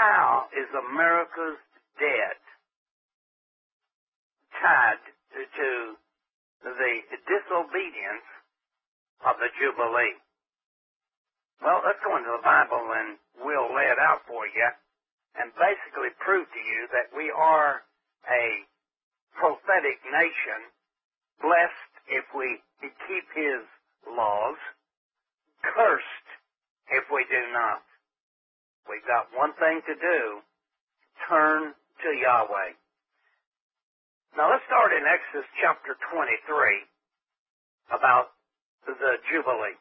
how is America's debt tied to the disobedience of the Jubilee? Well, let's go into the Bible and we'll lay it out for you and basically prove to you that we are a prophetic nation, blessed if we keep His laws, cursed if we do not. We've got one thing to do: turn to Yahweh. Now let's start in Exodus chapter 23 about the Jubilee.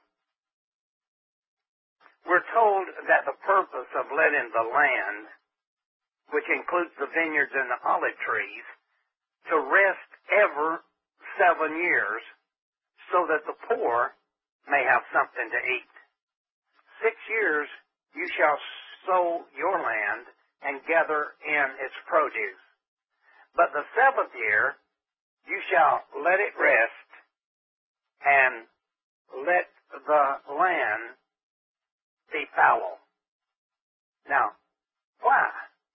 We're told that the purpose of letting the land, which includes the vineyards and the olive trees, to rest every 7 years so that the poor may have something to eat. 6 years you shall sow your land and gather in its produce. But the 7th year you shall let it rest and let the land be fallow. Now, why?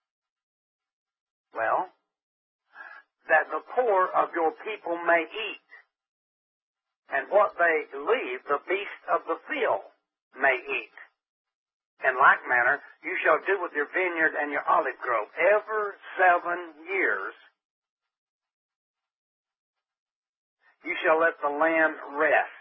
Well, that the poor of your people may eat, and what they leave, the beasts of the field may eat. In like manner, you shall do with your vineyard and your olive grove. Every 7 years, you shall let the land rest.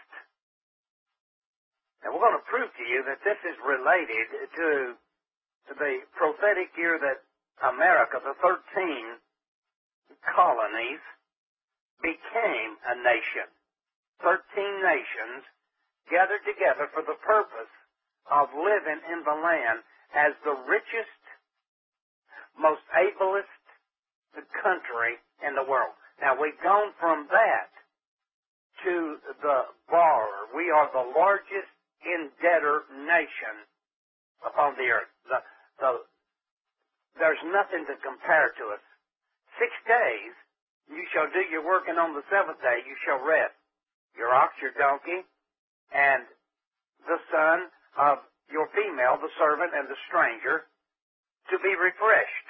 And we're going to prove to you that this is related to the prophetic year that America, the 13 colonies, became a nation. 13 nations gathered together for the purpose of living in the land as the richest, most ablest country in the world. Now, we've gone from that to the borrower. We are the largest indebtor nation upon the earth. There's nothing to compare to us. 6 days you shall do your work, and on the 7th day you shall rest. Your ox, your donkey, and the son of your female, the servant and the stranger, to be refreshed.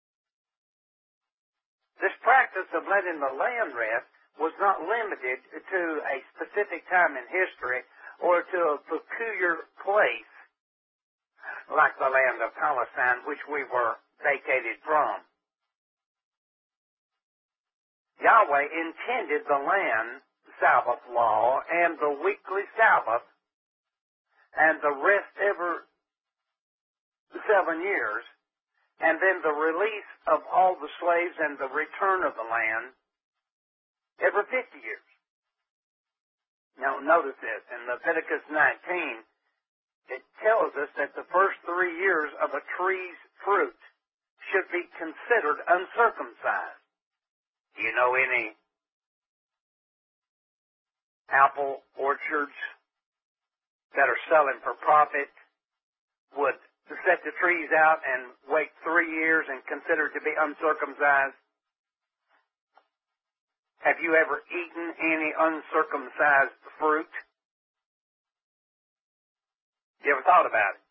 This practice of letting the land rest was not limited to a specific time in history or to a peculiar place like the land of Palestine, which we were vacated from. Yahweh intended the land Sabbath law and the weekly Sabbath and the rest every 7 years, and then the release of all the slaves and the return of the land every 50 years. Now notice this, in Leviticus 19, it tells us that the first 3 years of a tree's fruit should be considered uncircumcised. Do you know any apple orchards that are selling for profit would set the trees out and wait 3 years and consider it to be uncircumcised? Have you ever eaten any uncircumcised fruit? You ever thought about it?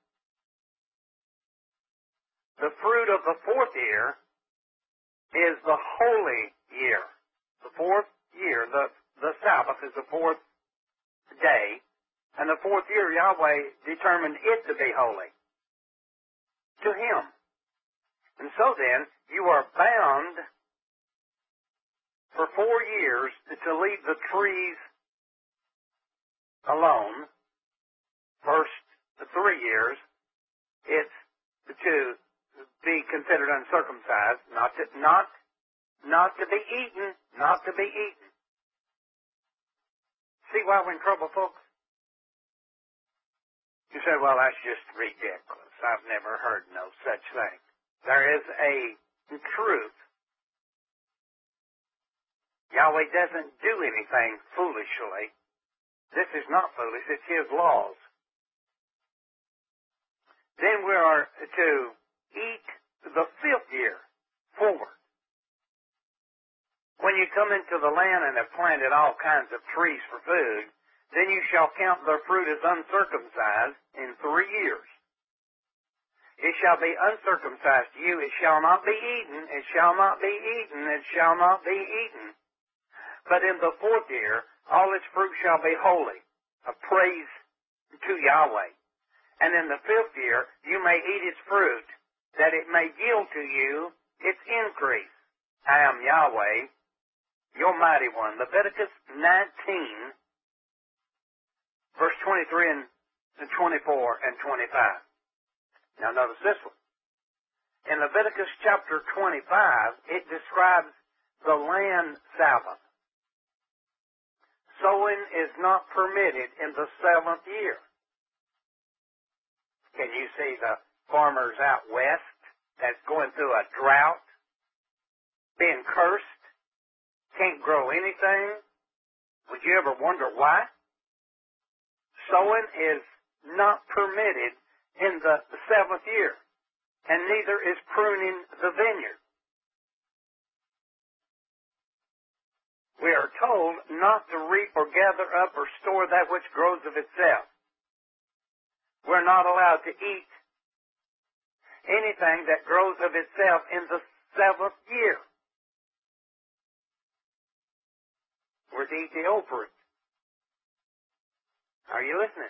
The fruit of the 4th year is the holy year. The 4th year, the Sabbath is the 4th day, and the 4th year Yahweh determined it to be holy to Him. And so then, you are bound for 4 years to leave the trees alone. First 3 years, it's to be considered uncircumcised, not to be eaten, not to be eaten. See why we're in trouble, folks? You say, well, that's just ridiculous. I've never heard no such thing. There is a truth. Yahweh doesn't do anything foolishly. This is not foolish. It's His laws. Then we are to eat the 5th year forward. When you come into the land and have planted all kinds of trees for food, then you shall count their fruit as uncircumcised in 3 years. It shall be uncircumcised to you. It shall not be eaten. It shall not be eaten. It shall not be eaten. But in the 4th year, all its fruit shall be holy, a praise to Yahweh. And in the 5th year, you may eat its fruit, that it may yield to you its increase. I am Yahweh, your mighty one. Leviticus 19, verse 23 and 24 and 25. Now notice this one. In Leviticus chapter 25, it describes the land Sabbath. Sowing is not permitted in the 7th year. Can you see the farmers out west that's going through a drought, being cursed, can't grow anything? Would you ever wonder why? Sowing is not permitted in the 7th year, and neither is pruning the vineyard. We are told not to reap or gather up or store that which grows of itself. We're not allowed to eat anything that grows of itself in the 7th year. We're to eat the old fruit. Are you listening?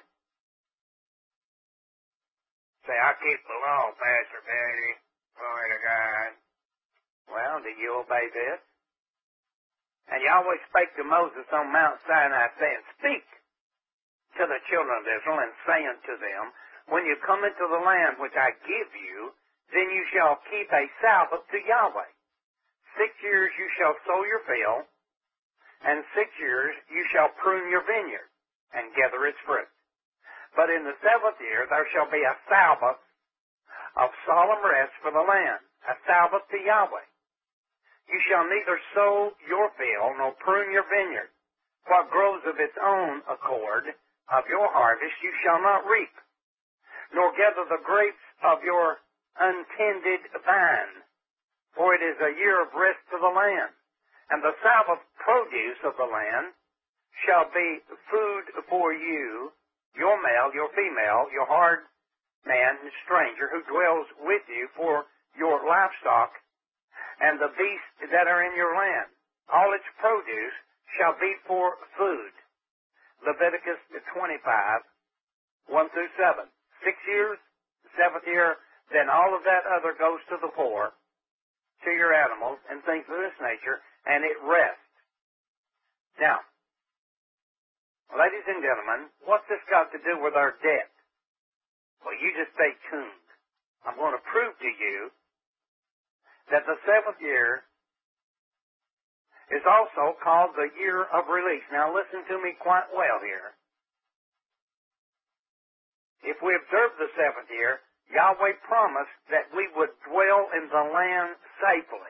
Say, I keep the law, Pastor Daddy. Glory to God. Well, do you obey this? And Yahweh spake to Moses on Mount Sinai, saying, Speak to the children of Israel, and saying to them, When you come into the land which I give you, then you shall keep a Sabbath to Yahweh. 6 years you shall sow your field, and 6 years you shall prune your vineyard, and gather its fruit. But in the 7th year there shall be a Sabbath of solemn rest for the land, a Sabbath to Yahweh. You shall neither sow your field nor prune your vineyard. What grows of its own accord of your harvest you shall not reap, nor gather the grapes of your untended vine, for it is a year of rest to the land. And the Sabbath produce of the land shall be food for you, your male, your female, your hard man, and stranger who dwells with you, for your livestock, and the beasts that are in your land. All its produce shall be for food. Leviticus 25, 1 through 7. 6 years, the 7th year, then all of that other goes to the poor, to your animals, and things of this nature, and it rests. Now, ladies and gentlemen, what's this got to do with our debt? Well, you just stay tuned. I'm going to prove to you that the 7th year is also called the year of release. Now listen to me quite well here. If we observe the 7th year, Yahweh promised that we would dwell in the land safely.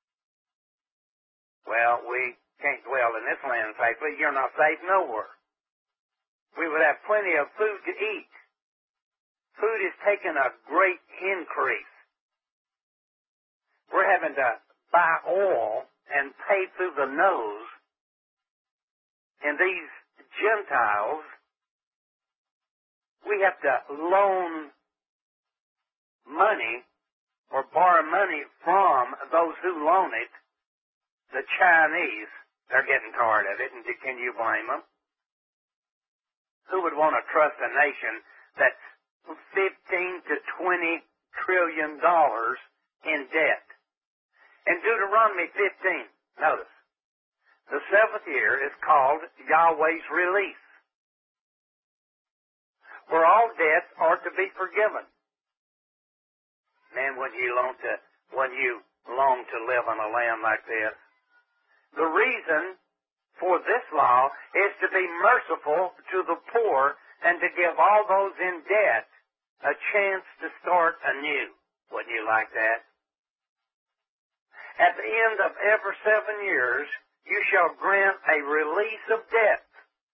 Well, we can't dwell in this land safely. You're not safe nowhere. We would have plenty of food to eat. Food is taking a great increase. We're having to buy oil and pay through the nose. And these Gentiles, we have to loan money or borrow money from those who loan it. The Chinese, they're getting tired of it, and can you blame them? Who would want to trust a nation that's $15 to $20 trillion in debt? In Deuteronomy 15, notice, the 7th year is called Yahweh's release, where all debts are to be forgiven. Man, when you long to live on a land like this, the reason for this law is to be merciful to the poor and to give all those in debt a chance to start anew. Wouldn't you like that? At the end of every 7 years, you shall grant a release of debt.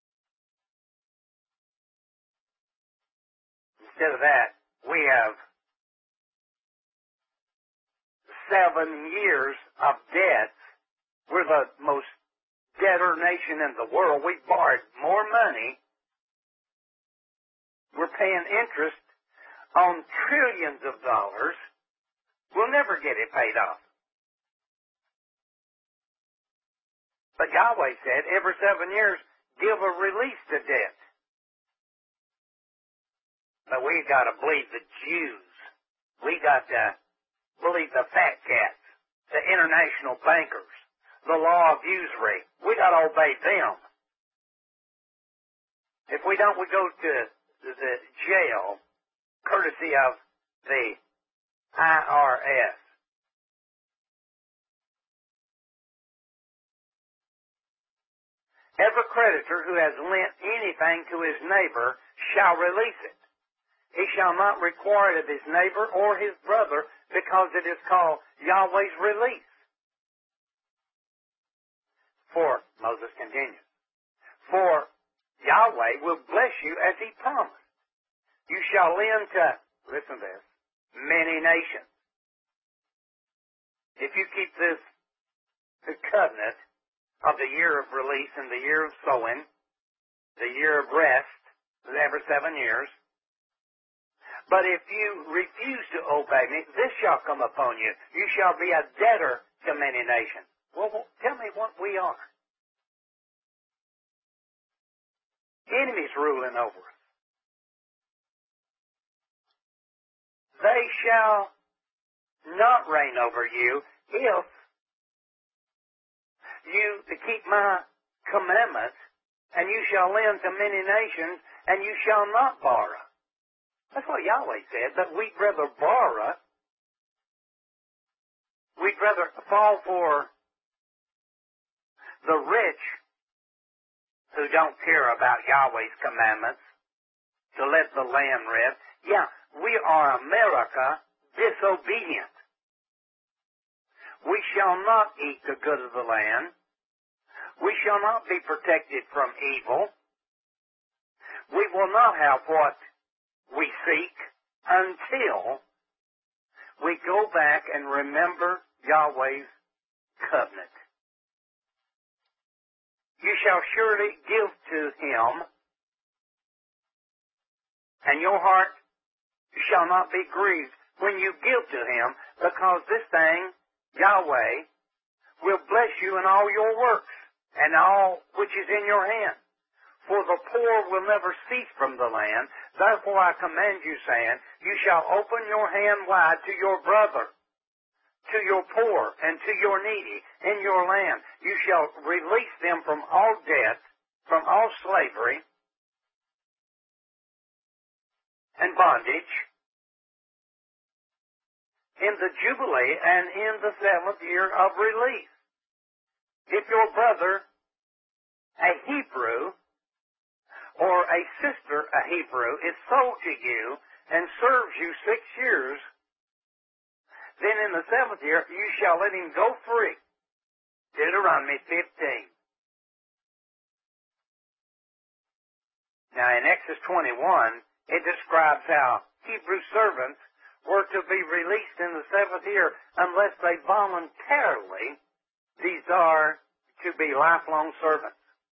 Instead of that, we have 7 years of debt. We're the most debtor nation in the world. We've borrowed more money. We're paying interest on trillions of dollars will never get it paid off. But Yahweh said, every 7 years, give a release to debt. But we got to believe the Jews. We got to believe the fat cats, the international bankers, the law of usury. We got to obey them. If we don't, we go to the jail, courtesy of the IRS. Every creditor who has lent anything to his neighbor shall release it. He shall not require it of his neighbor or his brother, because it is called Yahweh's release. For, Moses continues, for Yahweh will bless you as he promised. You shall lend to, listen to this, many nations. If you keep this covenant of the year of release and the year of sowing, the year of rest, every 7 years. But if you refuse to obey me, this shall come upon you. You shall be a debtor to many nations. Well, tell me what we are. Enemies ruling over us. They shall not reign over you if you keep my commandments, and you shall lend to many nations, and you shall not borrow. That's what Yahweh said, but we'd rather borrow. We'd rather fall for the rich who don't care about Yahweh's commandments to let the land rest. Yeah, we are America disobedient. We shall not eat the good of the land. We shall not be protected from evil. We will not have what we seek until we go back and remember Yahweh's covenant. You shall surely give to him, and your heart shall not be grieved when you give to him, because this thing, Yahweh, will bless you in all your works and all which is in your hand. For the poor will never cease from the land. Therefore I command you, saying, you shall open your hand wide to your brother, to your poor, and to your needy in your land. You shall release them from all debt, from all slavery and bondage, in the Jubilee and in the 7th year of release. If your brother, a Hebrew, or a sister, a Hebrew, is sold to you and serves you 6 years, then in the 7th year you shall let him go free. Deuteronomy 15. Now in Exodus 21, it describes how Hebrew servants were to be released in the 7th year unless they voluntarily desire to be lifelong servants.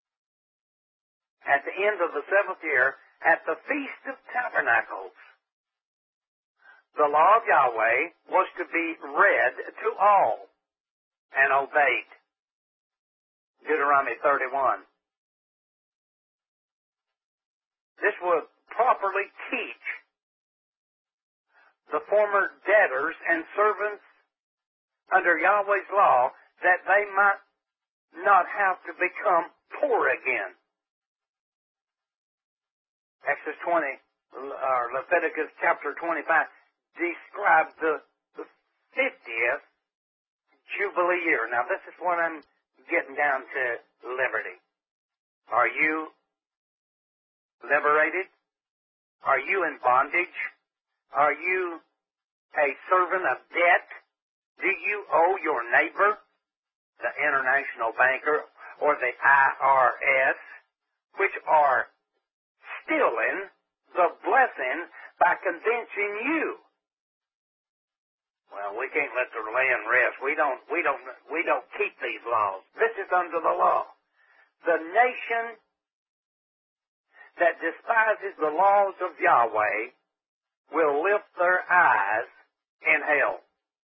At the end of the 7th year, at the Feast of Tabernacles, the law of Yahweh was to be read to all and obeyed. Deuteronomy 31. This would properly teach the former debtors and servants under Yahweh's law that they might not have to become poor again. Exodus 20, or Leviticus chapter 25, describes the 50th Jubilee year. Now this is what I'm getting down to liberty. Are you liberated? Are you in bondage? Are you a servant of debt? Do you owe your neighbor, the international banker, or the IRS, which are stealing the blessing by convincing you? Well, we can't let the land rest. We don't keep these laws. This is under the law. The nation that despises the laws of Yahweh will lift their eyes in hell.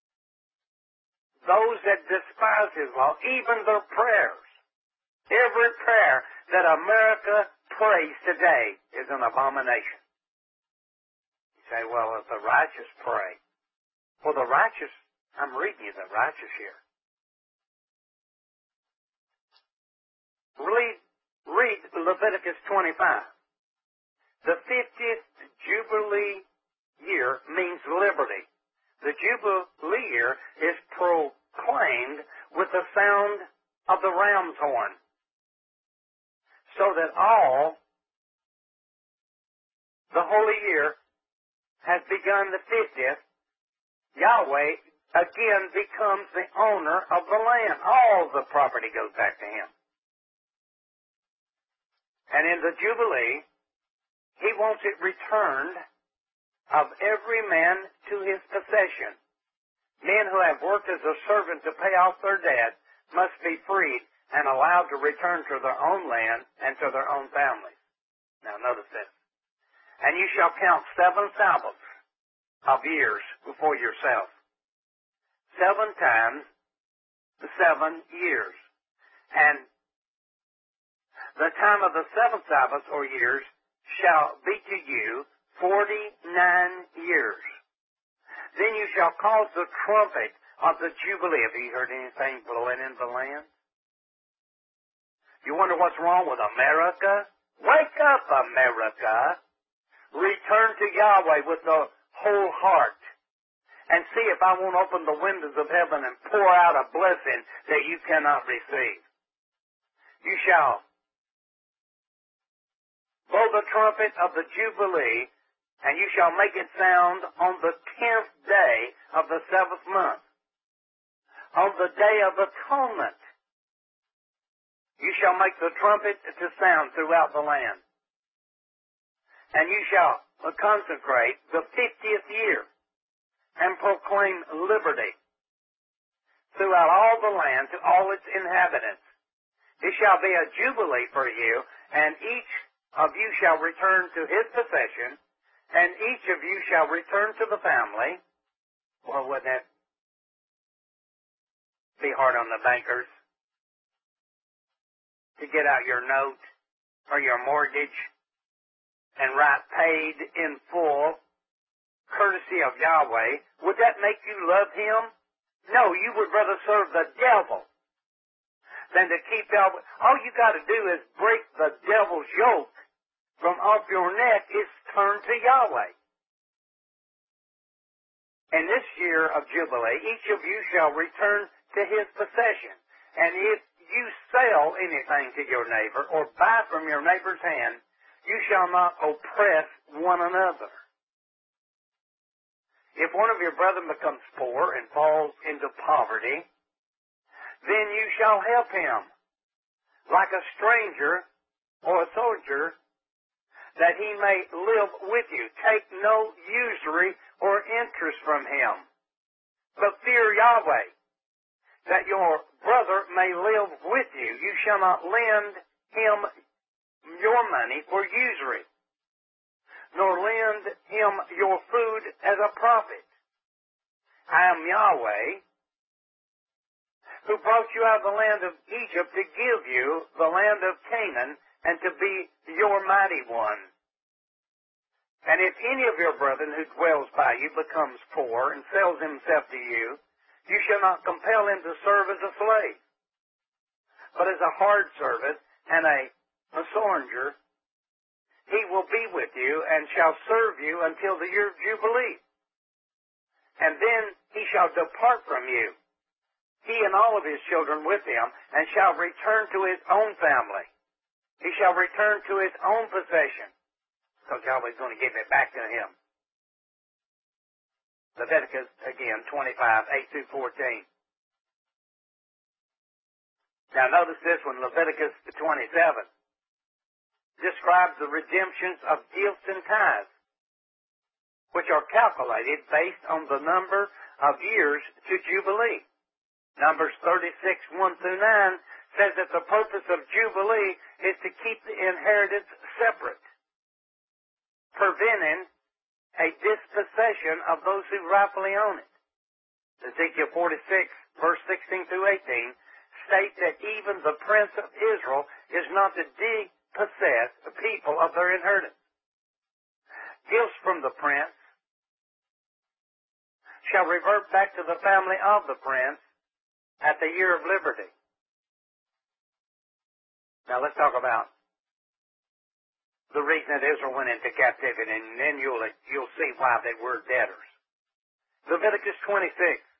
Those that despise His law, even their prayers, every prayer that America prays today is an abomination. You say, well, if the righteous pray. Well, the righteous, I'm reading you the righteous here. Read Leviticus 25. The 50th Jubilee year means liberty. The Jubilee year is proclaimed with the sound of the ram's horn, so that all the holy year has begun the 50th. Yahweh again becomes the owner of the land. All the property goes back to Him. And in the Jubilee, He wants it returned of every man to his possession. Men who have worked as a servant to pay off their debt must be freed and allowed to return to their own land and to their own families. Now notice this. And you shall count 7 Sabbaths of years before yourself. 7 times the 7 years. And the time of the 7th Sabbath or years shall be to you 49 years. Then you shall cause the trumpet of the Jubilee. Have you heard anything blowing in the land? You wonder what's wrong with America? Wake up, America. Return to Yahweh with the whole heart. And see if I won't open the windows of heaven and pour out a blessing that you cannot receive. You shall blow the trumpet of the Jubilee, and you shall make it sound on the 10th day of the 7th month, on the day of atonement. You shall make the trumpet to sound throughout the land. And you shall consecrate the 50th year and proclaim liberty throughout all the land to all its inhabitants. It shall be a jubilee for you, and each of you shall return to his possession, and each of you shall return to the family. Well, wouldn't that be hard on the bankers to get out your note or your mortgage and write paid in full, courtesy of Yahweh? Would that make you love Him? No, you would rather serve the devil than to keep Yahweh. All you got to do is break the devil's yoke from off your neck is turn to Yahweh. In this year of Jubilee, each of you shall return to his possession. And if you sell anything to your neighbor or buy from your neighbor's hand, you shall not oppress one another. If one of your brethren becomes poor and falls into poverty, then you shall help him, like a stranger or a soldier, that he may live with you. Take no usury or interest from him, but fear Yahweh, that your brother may live with you. You shall not lend him your money for usury, nor lend him your food as a profit. I am Yahweh, who brought you out of the land of Egypt to give you the land of Canaan, and to be your mighty one. And if any of your brethren who dwells by you becomes poor and sells himself to you, you shall not compel him to serve as a slave, but as a hard servant and a sojourner. He will be with you and shall serve you until the year of Jubilee. And then he shall depart from you, he and all of his children with him, and shall return to his own family. He shall return to his own possession, because Yahweh's going to give it back to him. Leviticus, again, 25, 8 through 14. Now notice this one, Leviticus 27, describes the redemptions of gifts and tithes, which are calculated based on the number of years to Jubilee. Numbers 36, 1 through 9 says that the purpose of Jubilee is to keep the inheritance separate, preventing a dispossession of those who rightfully own it. Ezekiel 46, verse 16 through 18, state that even the prince of Israel is not to depossess the people of their inheritance. Gifts from the prince shall revert back to the family of the prince at the year of liberty. Now let's talk about the reason that Israel went into captivity, and then you'll see why they were debtors. Leviticus 26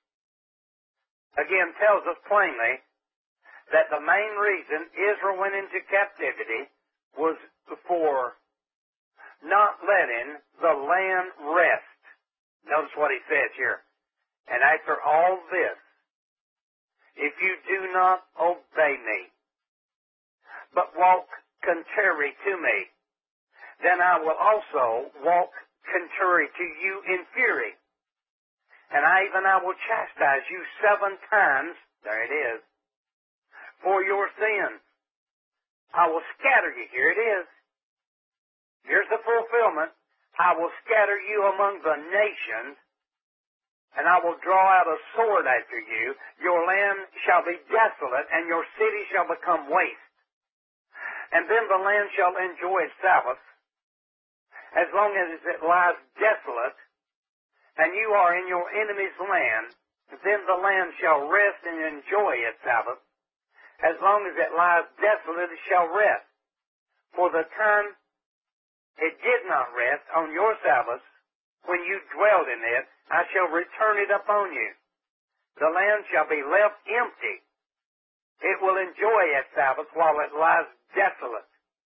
again tells us plainly that the main reason Israel went into captivity was for not letting the land rest. Notice what he says here. And after all this, if you do not obey me, but walk contrary to me, then I will also walk contrary to you in fury. And I will chastise you 7 times, there it is, for your sins. I will scatter you, here it is. Here's the fulfillment. I will scatter you among the nations, and I will draw out a sword after you. Your land shall be desolate, and your city shall become waste. And then the land shall enjoy its Sabbath, as long as it lies desolate, and you are in your enemy's land, then the land shall rest and enjoy its Sabbath. As long as it lies desolate, it shall rest. For the time it did not rest on your Sabbath, when you dwelled in it, I shall return it upon you. The land shall be left empty. It will enjoy its Sabbath while it lies desolate.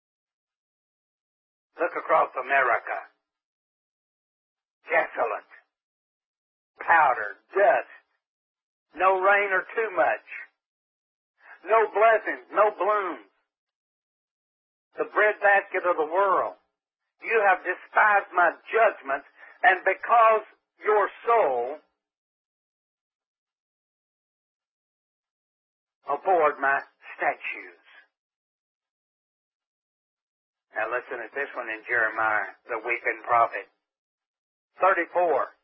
Look across America. Desolate. Powder, dust. No rain or too much. No blessings, no blooms. The breadbasket of the world. You have despised my judgments, and because your soul abhorred my statutes. Now listen at this one in Jeremiah, the weeping prophet. 34.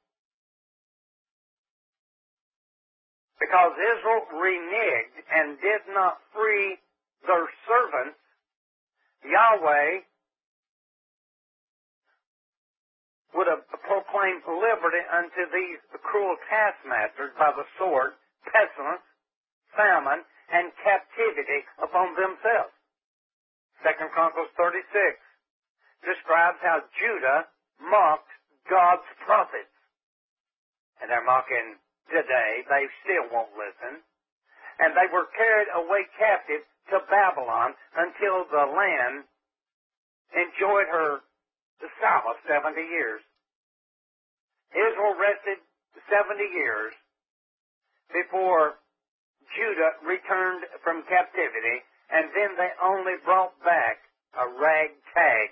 Because Israel reneged and did not free their servants, Yahweh would have proclaimed liberty unto these cruel taskmasters by the sword, pestilence, famine, and captivity upon themselves. 2 Chronicles 36 describes how Judah mocked God's prophets. And they're mocking today. They still won't listen. And they were carried away captive to Babylon until the land enjoyed her Sabbath 70 years. Israel rested 70 years before Judah returned from captivity, and then they only brought back a ragtag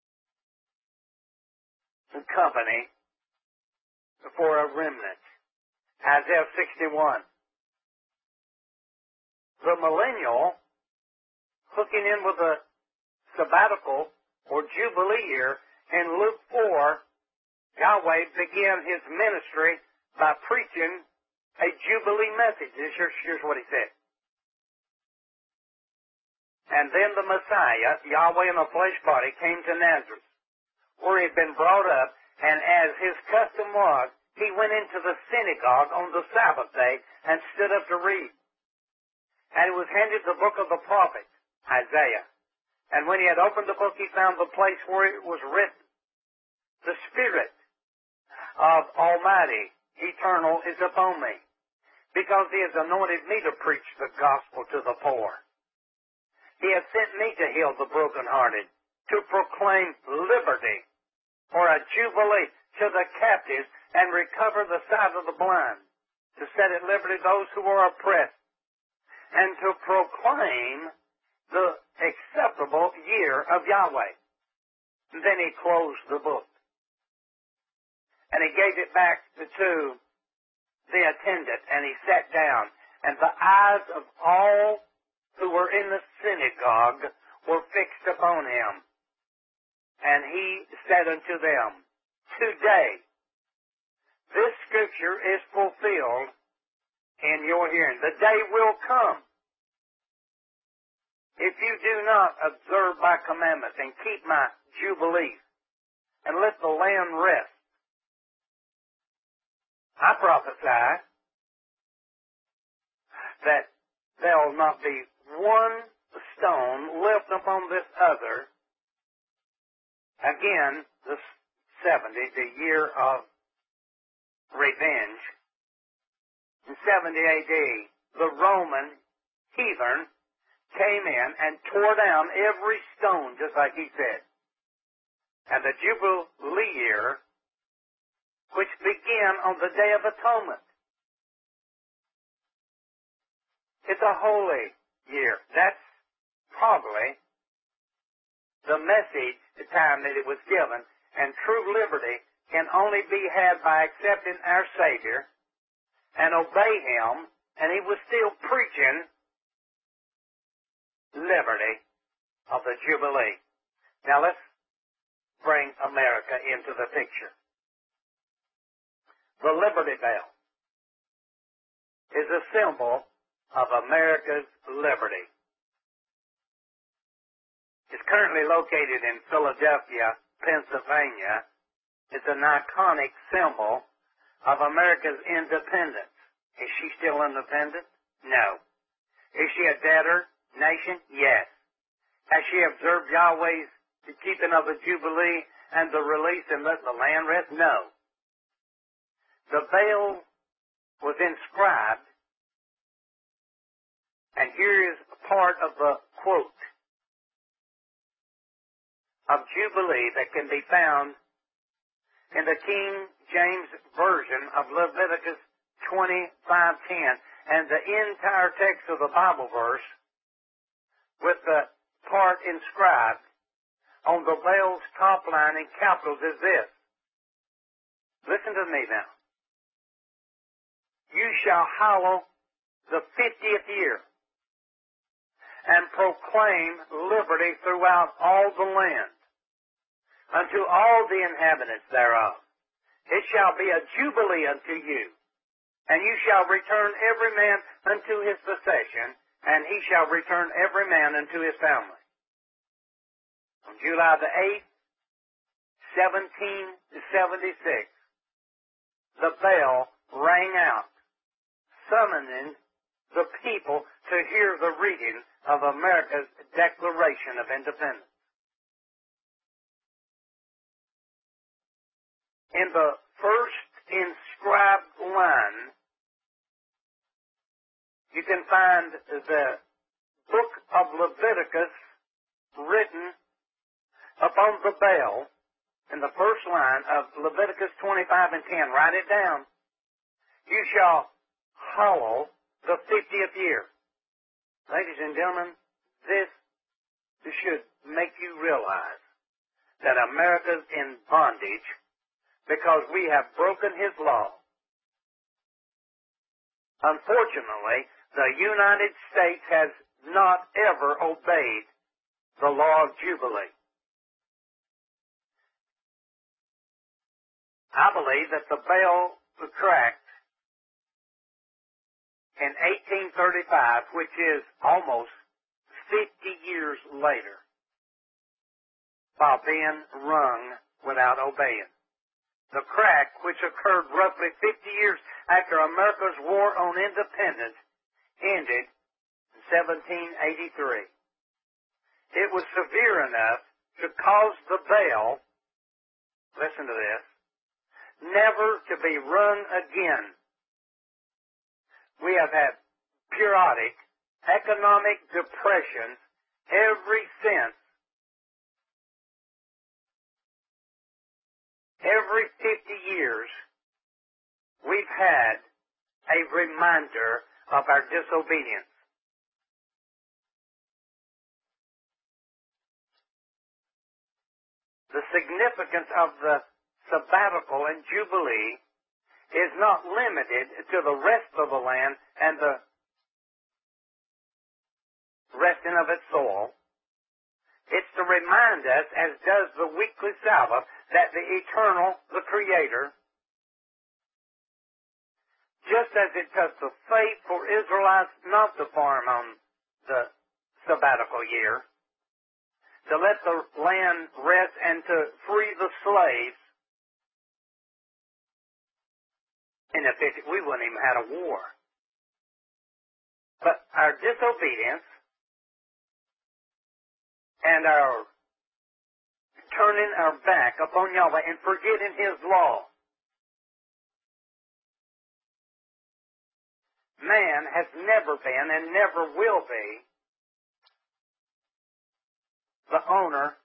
company for a remnant. Isaiah 61. The millennial, hooking in with a sabbatical or jubilee year, in Luke 4, Yahweh began his ministry by preaching a jubilee message. Here's what he said. And then the Messiah, Yahweh in a flesh body, came to Nazareth, where he had been brought up, and as his custom was, he went into the synagogue on the Sabbath day and stood up to read. And he was handed the book of the prophet, Isaiah. And when he had opened the book, he found the place where it was written, "The Spirit of Almighty, Eternal, is upon me, because he has anointed me to preach the gospel to the poor. He has sent me to heal the brokenhearted, to proclaim liberty, or a jubilee to the captives, and recover the sight of the blind, to set at liberty those who are oppressed, and to proclaim the acceptable year of Yahweh." And then he closed the book. And he gave it back to the attendant, and he sat down. And the eyes of all who were in the synagogue were fixed upon him. And he said unto them, today. This scripture is fulfilled in your hearing. The day will come. If you do not observe my commandments and keep my jubilees and let the land rest, I prophesy that there will not be one stone left upon this other. Again, the 70, the year of revenge. In 70 AD, the Roman heathen came in and tore down every stone, just like he said. And the Jubilee year, which began on the Day of Atonement, it's a holy year. That's probably the message, the time that it was given. And true liberty can only be had by accepting our Savior and obey Him. And He was still preaching liberty of the Jubilee. Now let's bring America into the picture. The Liberty Bell is a symbol of America's liberty. It's currently located in Philadelphia, Pennsylvania. It's an iconic symbol of America's independence. Is she still independent? No. Is she a debtor nation? Yes. Has she observed Yahweh's keeping of the Jubilee and the release and let the land rest? No. The veil was inscribed, and here is part of the quote of Jubilee that can be found in the King James Version of Leviticus 25:10, and the entire text of the Bible verse with the part inscribed on the veil's top line in capitals is this. Listen to me now. You shall hallow the 50th year and proclaim liberty throughout all the land unto all the inhabitants thereof. It shall be a jubilee unto you, and you shall return every man unto his possession, and he shall return every man unto his family. On July the 8th, 1776, the bell rang out, summoning the people to hear the reading of America's Declaration of Independence. In the first inscribed line, you can find the book of Leviticus written upon the bell in the first line of Leviticus 25:10. Write it down. You shall hallow the 50th year. Ladies and gentlemen, this should make you realize that America's in bondage because we have broken His law. Unfortunately, the United States has not ever obeyed the law of Jubilee. I believe that the bell cracked in 1835, which is almost 50 years later, while being rung without obeying. The crack, which occurred roughly 50 years after America's War on Independence, ended in 1783. It was severe enough to cause the bell, listen to this, never to be rung again. We have had periodic economic depressions ever since. Every 50 years, we've had a reminder of our disobedience. The significance of the sabbatical and jubilee is not limited to the rest of the land and the resting of its soil. It's to remind us, as does the weekly Sabbath, that the Eternal, the Creator, just as it took the faith for Israelites not to farm on the sabbatical year, to let the land rest and to free the slaves, in the 50s, we wouldn't even have a war. But our disobedience and our turning our back upon Yahweh and forgetting His law, man has never been and never will be the owner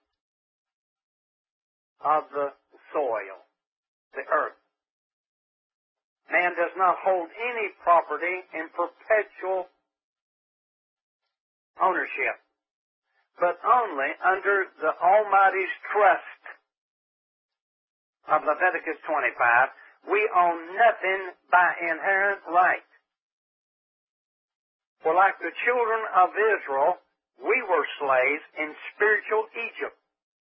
of the soil, the earth. Man does not hold any property in perpetual ownership, but only under the Almighty's trust of Leviticus 25. We own nothing by inherent right. For like the children of Israel, we were slaves in spiritual Egypt.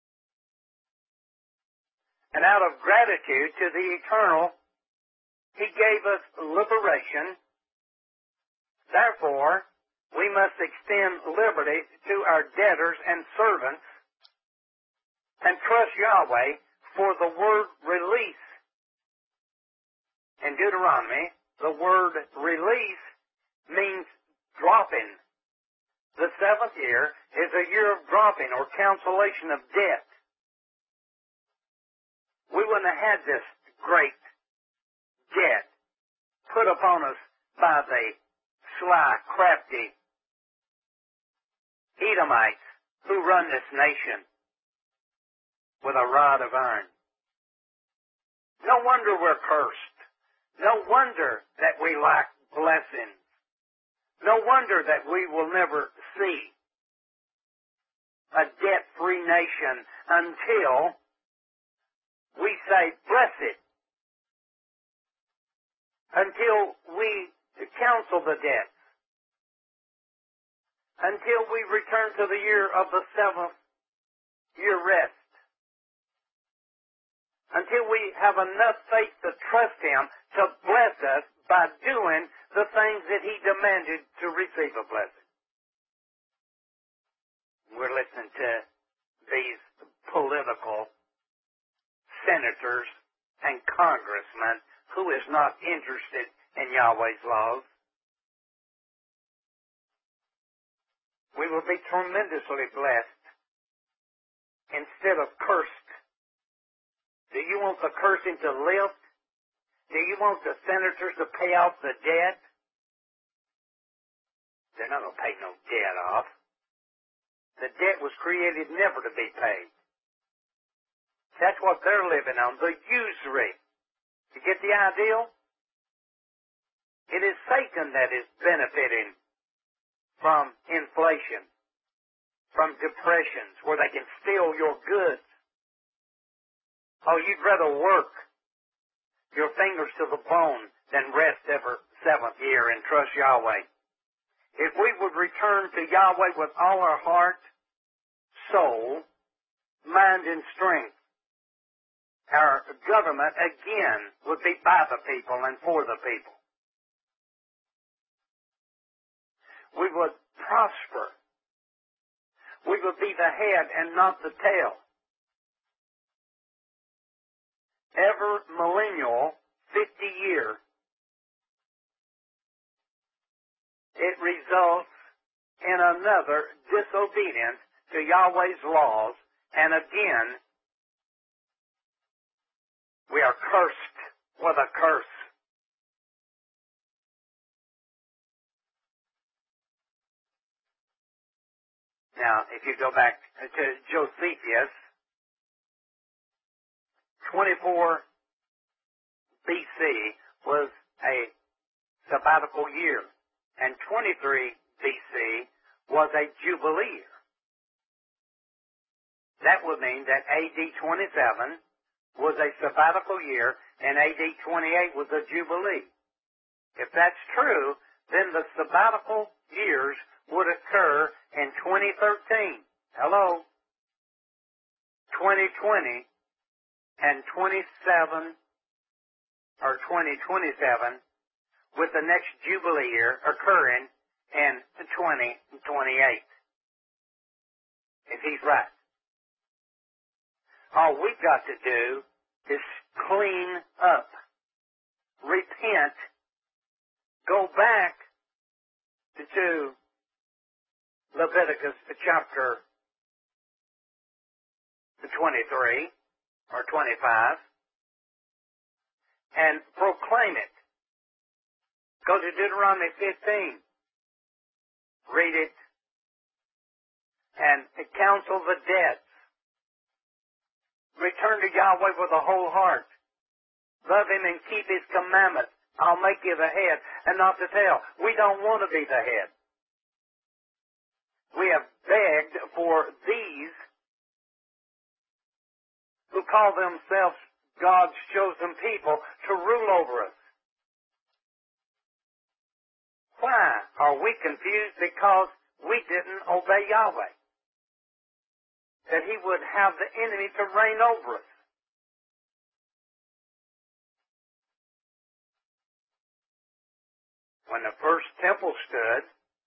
And out of gratitude to the Eternal, He gave us liberation. Therefore, we must extend liberty to our debtors and servants and trust Yahweh for the word release. In Deuteronomy, the word release means dropping. The seventh year is a year of dropping or cancellation of debt. We wouldn't have had this great debt put upon us by the sly, crafty Edomites who run this nation with a rod of iron. No wonder we're cursed. No wonder that we lack blessings. No wonder that we will never see a debt-free nation until we say, blessed, until we cancel the debt, until we return to the year of the seventh year rest, until we have enough faith to trust Him to bless us by doing the things that He demanded to receive a blessing. We're listening to these political senators and congressmen who is not interested in Yahweh's laws. We will be tremendously blessed instead of cursed. Do you want the cursing to lift? Do you want the senators to pay off the debt? They're not going to pay no debt off. The debt was created never to be paid. That's what they're living on, the usury. You get the idea? It is Satan that is benefiting from inflation, from depressions, where they can steal your goods. Oh, you'd rather work your fingers to the bone than rest every seventh year and trust Yahweh. If we would return to Yahweh with all our heart, soul, mind, and strength, our government again would be by the people and for the people. We would prosper. We would be the head and not the tail. Every millennial, 50 year, it results in another disobedience to Yahweh's laws, and again, we are cursed with a curse. Now, if you go back to Josephus, 24 BC was a sabbatical year, and 23 BC was a jubilee year. That would mean that AD 27 was a sabbatical year, and AD 28 was a jubilee. If that's true, then the sabbatical years would occur in 2013. Hello? 2020 and 27 or 2027, with the next Jubilee year occurring in 2028. If he's right. All we've got to do is clean up, repent, go back to Leviticus chapter 23 or 25 and proclaim it. Go to Deuteronomy 15. Read it and counsel the debts. Return to Yahweh with a whole heart. Love Him and keep His commandments. I'll make you the head and not the tail. We don't want to be the head. We have begged for these who call themselves God's chosen people to rule over us. Why are we confused? Because we didn't obey Yahweh. That He would have the enemy to reign over us. When the first temple stood,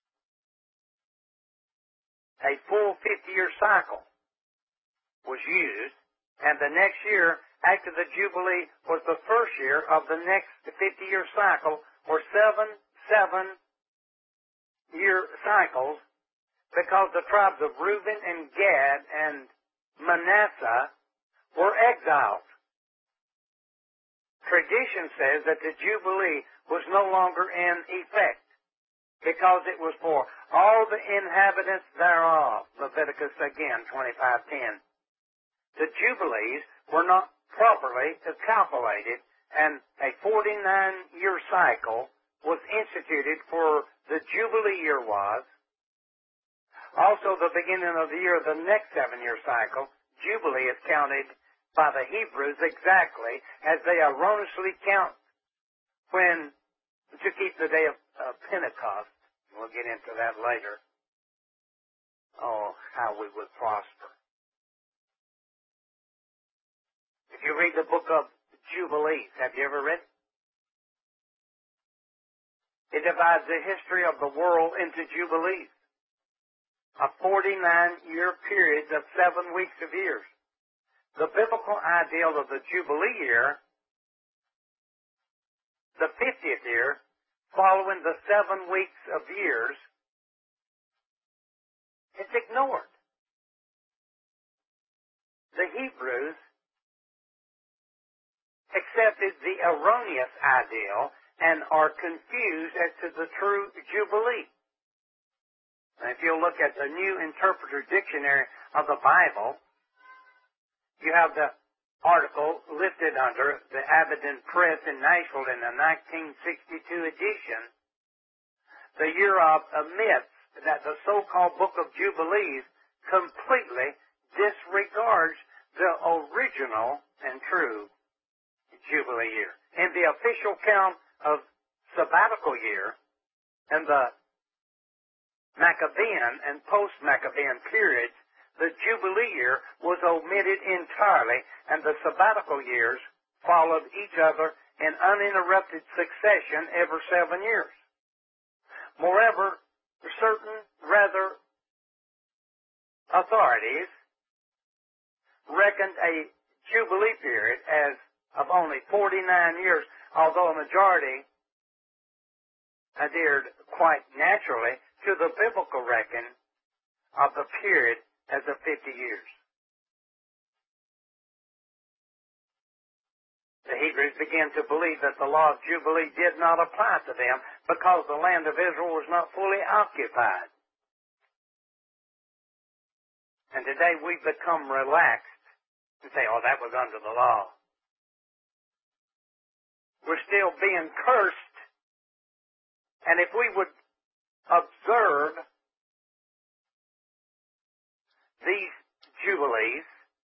a full 50-year cycle was used, and the next year after the Jubilee was the first year of the next 50-year cycle, or 7-7-year cycles, because the tribes of Reuben and Gad and Manasseh were exiled. Tradition says that the Jubilee was no longer in effect because it was for all the inhabitants thereof. Leviticus again, 25:10. The Jubilees were not properly calculated, and a 49-year cycle was instituted for the Jubilee year was. Also, the beginning of the year of the next 7-year cycle, Jubilee is counted by the Hebrews exactly as they erroneously count when to keep the day of Pentecost. We'll get into that later. Oh, how we would prosper. If you read the book of Jubilees, have you ever read it? It divides the history of the world into Jubilees. A 49-year period of 7 weeks of years. The biblical ideal of the Jubilee year, the 50th year, following the 7 weeks of years, it's ignored. The Hebrews accepted the erroneous ideal and are confused as to the true Jubilee. And if you'll look at the New Interpreter Dictionary of the Bible, you have the article listed under the Abaddon Press in Nashville in the 1962 edition. The year of admits that the so-called Book of Jubilees completely disregards the original and true Jubilee year. In the official count of sabbatical year and the Maccabean and post-Maccabean periods, the Jubilee year was omitted entirely, and the sabbatical years followed each other in uninterrupted succession every 7 years. Moreover, certain rather authorities reckoned a Jubilee period as of only 49 years, although a majority adhered quite naturally to the biblical reckon of the period as of 50 years. The Hebrews began to believe that the law of Jubilee did not apply to them because the land of Israel was not fully occupied. And today we've become relaxed and say, oh, that was under the law. We're still being cursed, and if we would observe these Jubilees,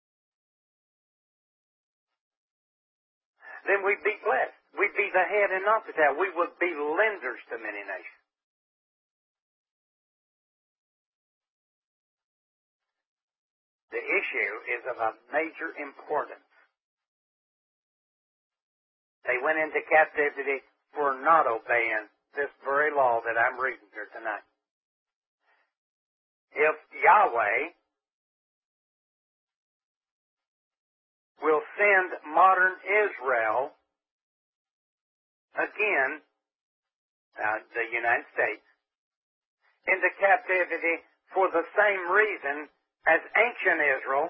then we'd be blessed. We'd be the head and not the tail. We would be lenders to many nations. The issue is of a major importance. They went into captivity for not obeying this very law that I'm reading here tonight. If Yahweh will send modern Israel again, the United States, into captivity for the same reason as ancient Israel,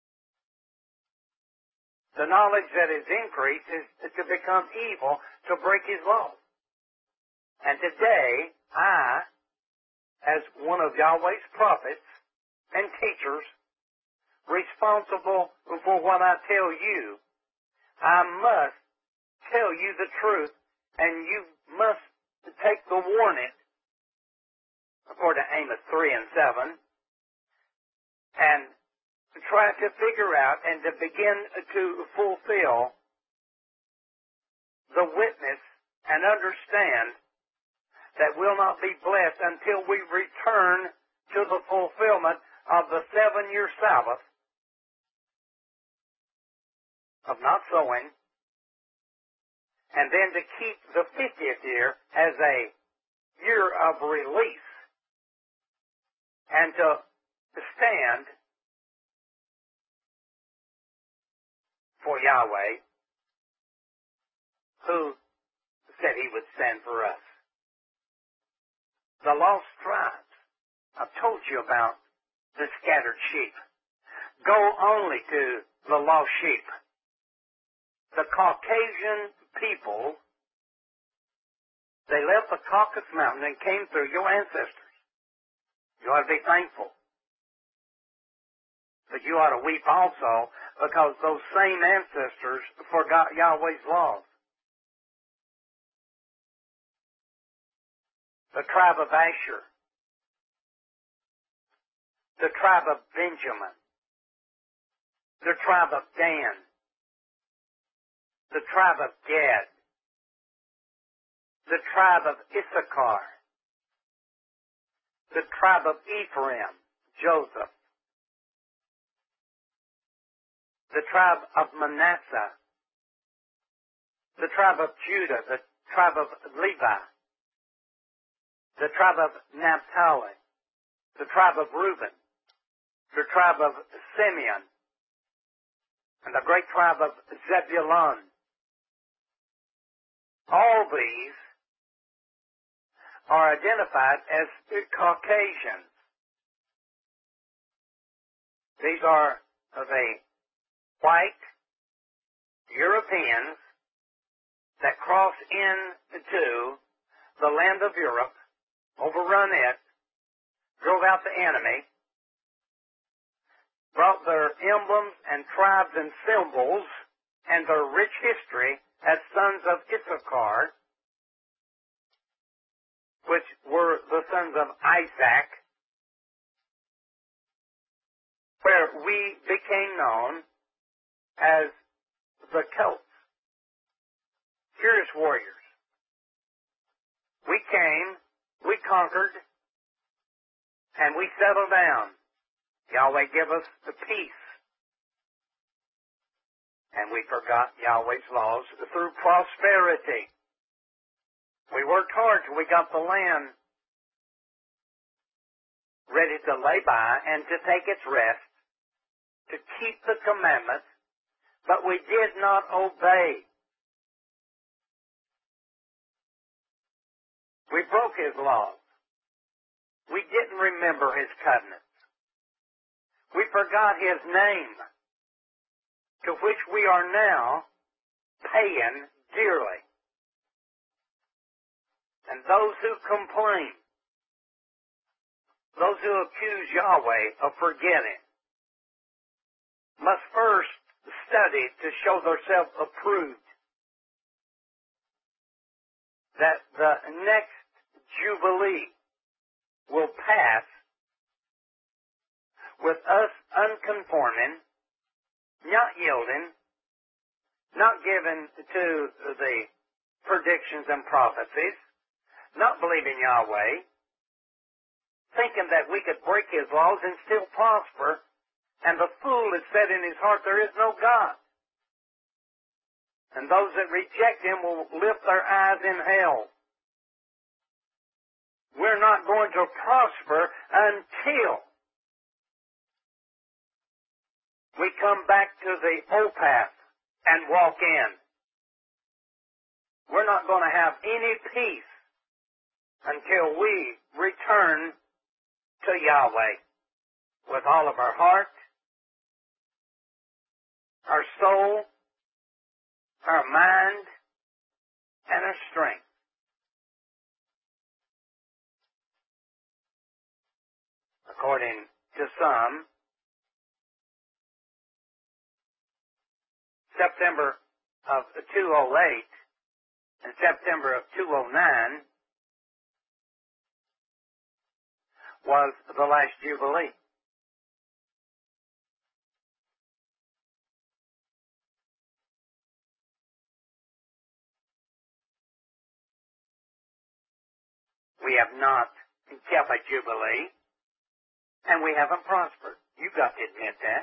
the knowledge that is increased is to become evil, to break his law. And today, I, as one of Yahweh's prophets and teachers, responsible for what I tell you, I must tell you the truth, and you must take the warning, according to Amos 3 and 7, and try to figure out and to begin to fulfill the witness and understand that we'll not be blessed until we return to the fulfillment of the 7-year Sabbath of not sowing, and then to keep the 50th year as a year of release, and to stand for Yahweh, who said he would stand for us. The lost tribes. I've told you about the scattered sheep. Go only to the lost sheep. The Caucasian people, they left the Caucasus Mountain and came through your ancestors. You ought to be thankful. But you ought to weep also, because those same ancestors forgot Yahweh's laws. The tribe of Asher, the tribe of Benjamin, the tribe of Dan, the tribe of Gad, the tribe of Issachar, the tribe of Ephraim, Joseph, the tribe of Manasseh, the tribe of Judah, the tribe of Levi, the tribe of Naphtali, the tribe of Reuben, the tribe of Simeon, and the great tribe of Zebulun. All these are identified as Caucasians. These are the white Europeans that cross into the land of Europe, overrun it, drove out the enemy, brought their emblems and tribes and symbols and their rich history as sons of Issachar, which were the sons of Isaac, where we became known as the Celts, furious warriors. We came, we conquered, and we settled down. Yahweh give us the peace. And we forgot Yahweh's laws through prosperity. We worked hard till we got the land ready to lay by and to take its rest, to keep the commandments, but we did not obey. We broke his laws. We didn't remember his covenants. We forgot his name, to which we are now paying dearly. And those who complain, those who accuse Yahweh of forgetting, must first study to show themselves approved, that the next Jubilee will pass with us unconforming, not yielding, not given to the predictions and prophecies, not believing Yahweh, thinking that we could break his laws and still prosper, And the fool has said in his heart, there is no God. And those that reject him will lift their eyes in hell. We're not going to prosper until we come back to the old path and walk in. We're not going to have any peace until we return to Yahweh with all of our heart, our soul, our mind, and our strength. According to some, September of 208 and September of 209 was the last Jubilee. We have not kept a Jubilee, and we haven't prospered. You've got to admit that.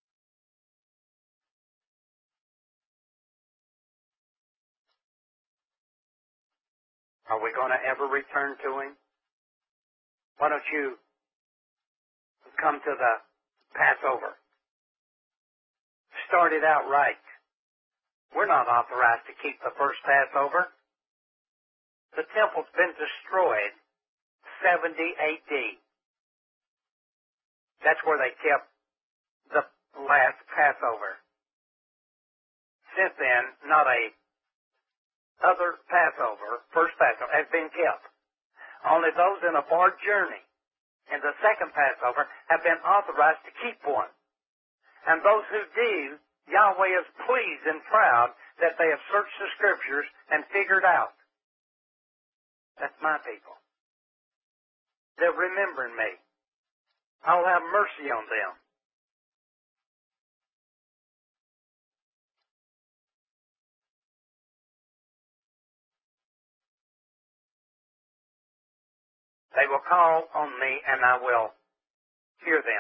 Are we going to ever return to him? Why don't you come to the Passover? Start it out right. We're not authorized to keep the first Passover. The temple's been destroyed 70 AD. That's where they kept the last Passover. Since then, not a other Passover, first Passover, has been kept. Only those in a far journey in the second Passover have been authorized to keep one. And those who do, Yahweh is pleased and proud that they have searched the Scriptures and figured out. That's my people. They're remembering me. I'll have mercy on them. They will call on me and I will hear them.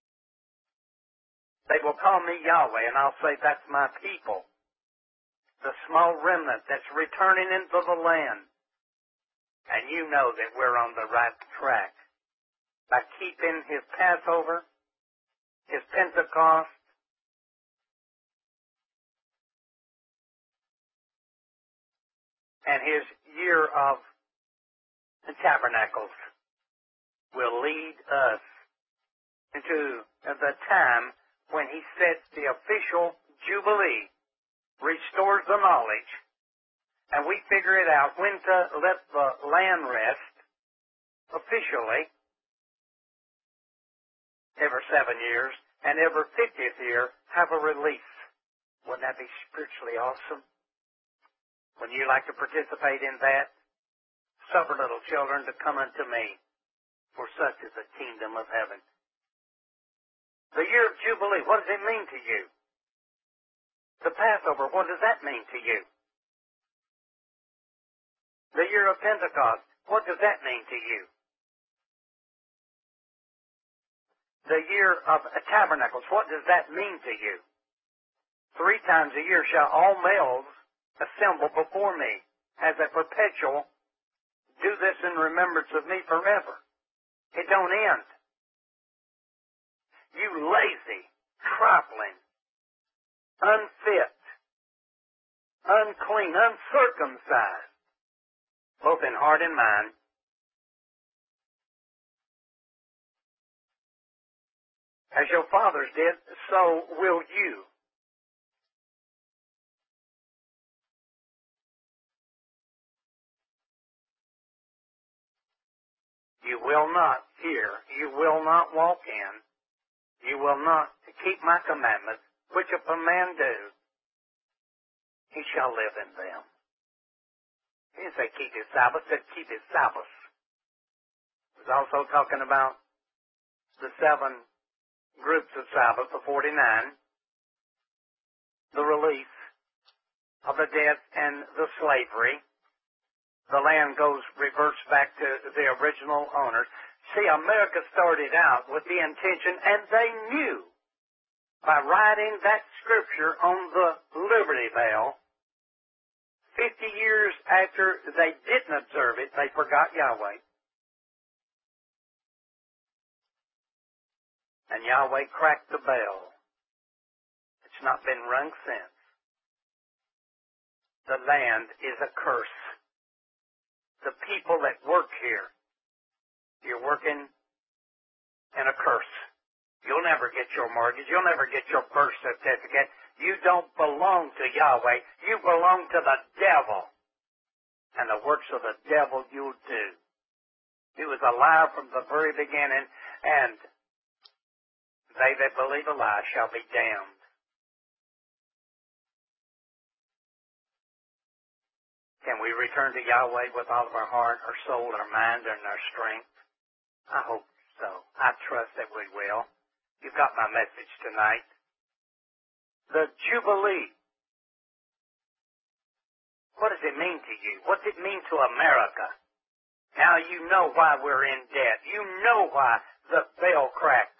They will call me Yahweh and I'll say, that's my people. The small remnant that's returning into the land. And you know that we're on the right track by keeping his Passover, his Pentecost, and his year of tabernacles will lead us into the time when he sets the official Jubilee, restores the knowledge, and we figure it out when to let the land rest officially every 7 years, and every 50th year have a release. Wouldn't that be spiritually awesome? When you like to participate in that, suffer little children to come unto me, for such is the kingdom of heaven. The year of Jubilee, what does it mean to you? The Passover, what does that mean to you? The year of Pentecost, what does that mean to you? The year of Tabernacles, what does that mean to you? 3 times a year shall all males assemble before me as a perpetual, do this in remembrance of me forever. It don't end. You lazy, trifling, unfit, unclean, uncircumcised, both in heart and mind, as your fathers did, so will you. You will not hear, you will not walk in, you will not keep my commandments, which if a man do, he shall live in them. He didn't say keep his Sabbath, said keep his Sabbath. He was also talking about the 7 groups of Sabbath, the 49, the release of the debt and the slavery. The land reverts back to the original owners. See, America started out with the intention, and they knew by writing that scripture on the Liberty Bell. 50 years after they didn't observe it, they forgot Yahweh. And Yahweh cracked the bell. It's not been rung since. The land is a curse. The people that work here, you're working in a curse. You'll never get your mortgage. You'll never get your birth certificate. You don't belong to Yahweh. You belong to the devil. And the works of the devil you'll do. He was a liar from the very beginning, and they that believe a lie shall be damned. Can we return to Yahweh with all of our heart, our soul, our mind, and our strength? I hope so. I trust that we will. You've got my message tonight. The Jubilee. What does it mean to you? What's it mean to America? Now you know why we're in debt. You know why the bell cracked.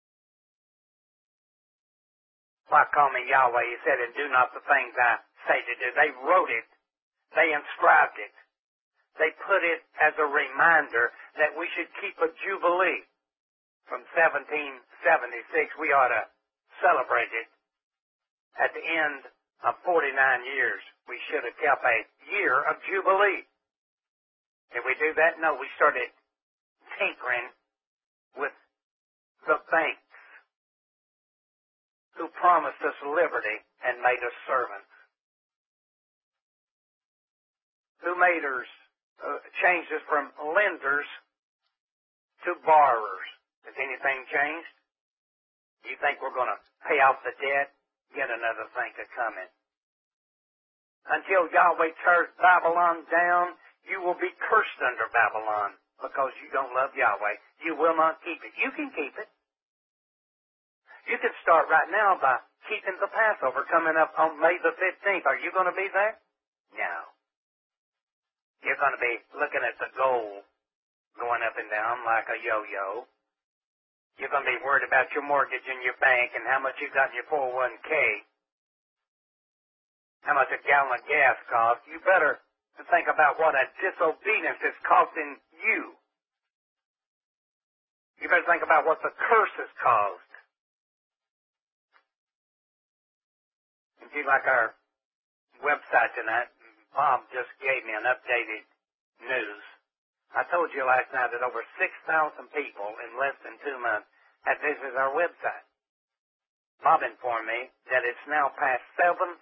Why call me Yahweh? He said, and do not the things I say to do. They wrote it. They inscribed it. They put it as a reminder that we should keep a Jubilee. From 1776, we ought to celebrate it. At the end of 49 years, we should have kept a year of Jubilee. Did we do that? No, we started tinkering with the banks who promised us liberty and made us servants. Who made us, changed us from lenders to borrowers. Has anything changed? You think we're going to pay off the debt? Get another thing to come in. Until Yahweh tears Babylon down, you will be cursed under Babylon because you don't love Yahweh. You will not keep it. You can keep it. You can start right now by keeping the Passover coming up on May the 15th. Are you going to be there? No. You're going to be looking at the gold going up and down like a yo-yo. You're going to be worried about your mortgage in your bank and how much you got in your 401k. How much a gallon of gas costs. You better think about what a disobedience is costing you. You better think about what the curse has caused. If you like our website tonight, Bob just gave me an updated news. I told you last night that over 6,000 people in less than 2 months had visited our website. Bob informed me that it's now past 7,000.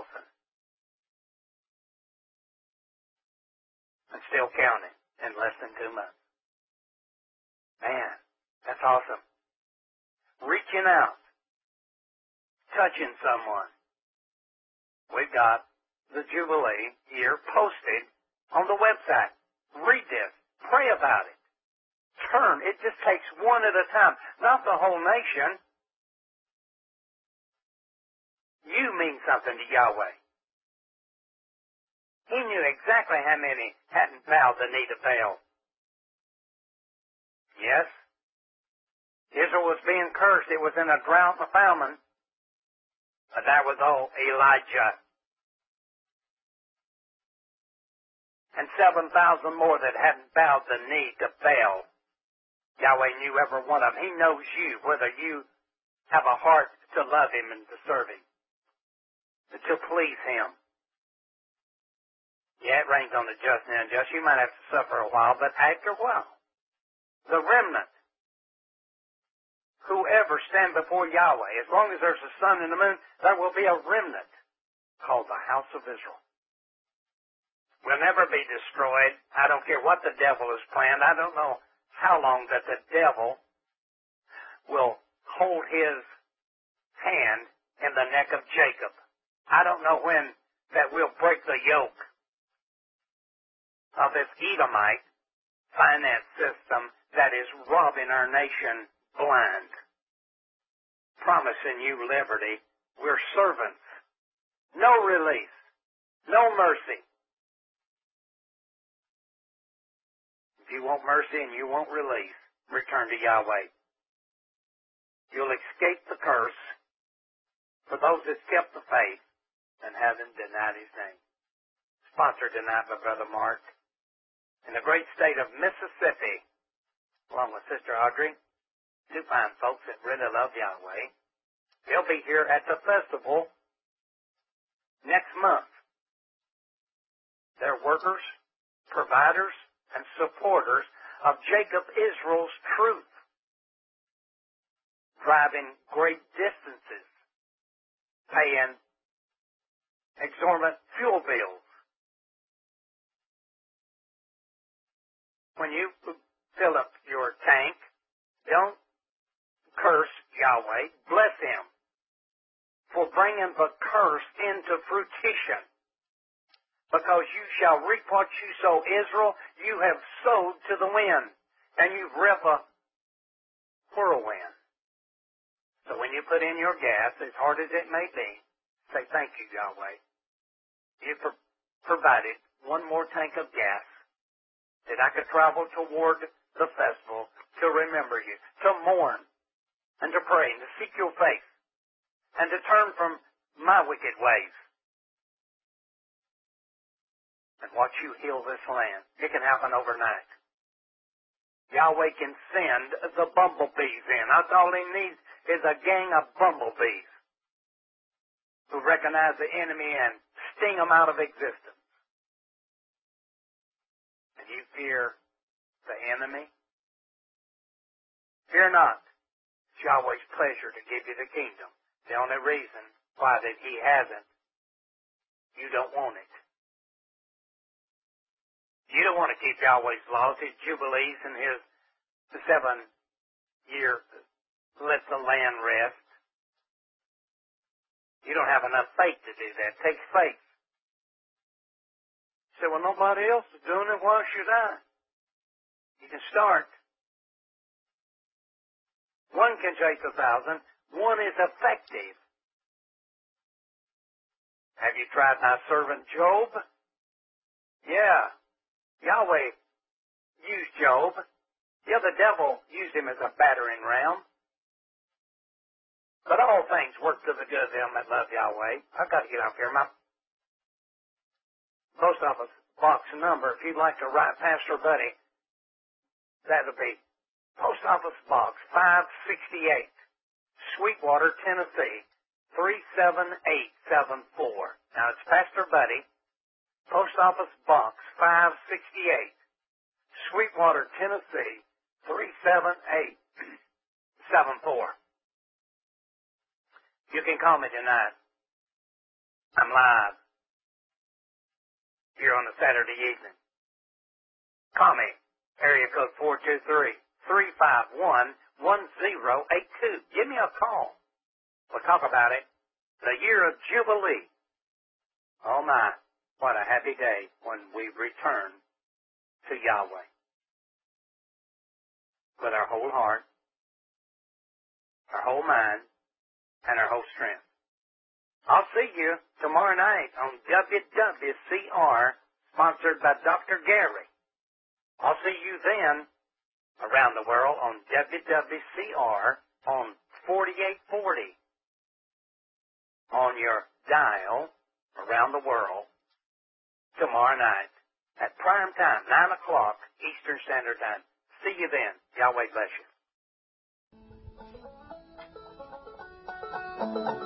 And still counting in less than 2 months. Man, that's awesome. Reaching out. Touching someone. We've got the Jubilee year posted on the website. Read this. Pray about it. Turn. It just takes one at a time. Not the whole nation. You mean something to Yahweh. He knew exactly how many hadn't bowed the knee to Baal. Yes. Israel was being cursed. It was in a drought and a famine. But that was all Elijah. And 7,000 more that hadn't bowed the knee to Baal. Yahweh knew every one of them. He knows you, whether you have a heart to love Him and to serve Him, to please Him. Yeah, it rains on the just and unjust. You might have to suffer a while, but after a while, the remnant, whoever stand before Yahweh, as long as there's a sun and the moon, there will be a remnant called the house of Israel. Will never be destroyed. I don't care what the devil has planned. I don't know how long that the devil will hold his hand in the neck of Jacob. I don't know when that we'll break the yoke of this Edomite finance system that is robbing our nation blind, promising you liberty. We're servants. No release. No mercy. If you want mercy and you want release, return to Yahweh. You'll escape the curse. for those that kept the faith and haven't denied his name. Sponsored tonight by Brother Mark in the great state of Mississippi, along with Sister Audrey, two fine folks that really love Yahweh. They'll be here at the festival next month. They're workers, providers, and supporters of Jacob Israel's truth, driving great distances, paying exorbitant fuel bills. When you fill up your tank, don't curse Yahweh, bless him for bringing the curse into fruition. Because you shall reap what you sow. Israel, you have sowed to the wind, and you've reaped a whirlwind. So when you put in your gas, as hard as it may be, say thank you, Yahweh. You provided one more tank of gas that I could travel toward the festival to remember you, to mourn, and to pray, and to seek your face, and to turn from my wicked ways. And watch you heal this land. It can happen overnight. Yahweh can send the bumblebees in. That's all he needs is a gang of bumblebees who recognize the enemy and sting them out of existence. And you fear the enemy? Fear not. It's Yahweh's pleasure to give you the kingdom. The only reason why that he hasn't, you don't want it. You don't want to keep Yahweh's laws, his jubilees, and his 7-year let the land rest. You don't have enough faith to do that. It takes faith. You say, well, nobody else is doing it. Why should I? You can start. One can chase 1,000. One is effective. Have you tried my servant Job? Yeah. Yahweh used Job. Yeah, the devil used him as a battering ram. But all things work to the good of them that love Yahweh. I've got to get up here. My post office box number, if you'd like to write Pastor Buddy, that'll be Post Office Box 568, Sweetwater, Tennessee, 37874. Now it's Pastor Buddy, Post Office Box 568, Sweetwater, Tennessee, 37874. You can call me tonight. I'm live here on a Saturday evening. Call me. Area code 423-351-1082. Give me a call. We'll talk about it. The year of Jubilee. Oh my, what a happy day when we return to Yahweh. With our whole heart, our whole mind, and our whole strength. I'll see you tomorrow night on WWCR, sponsored by Dr. Gary. I'll see you then around the world on WWCR on 4840 on your dial around the world tomorrow night at prime time, 9 o'clock Eastern Standard Time. See you then. Yahweh bless you.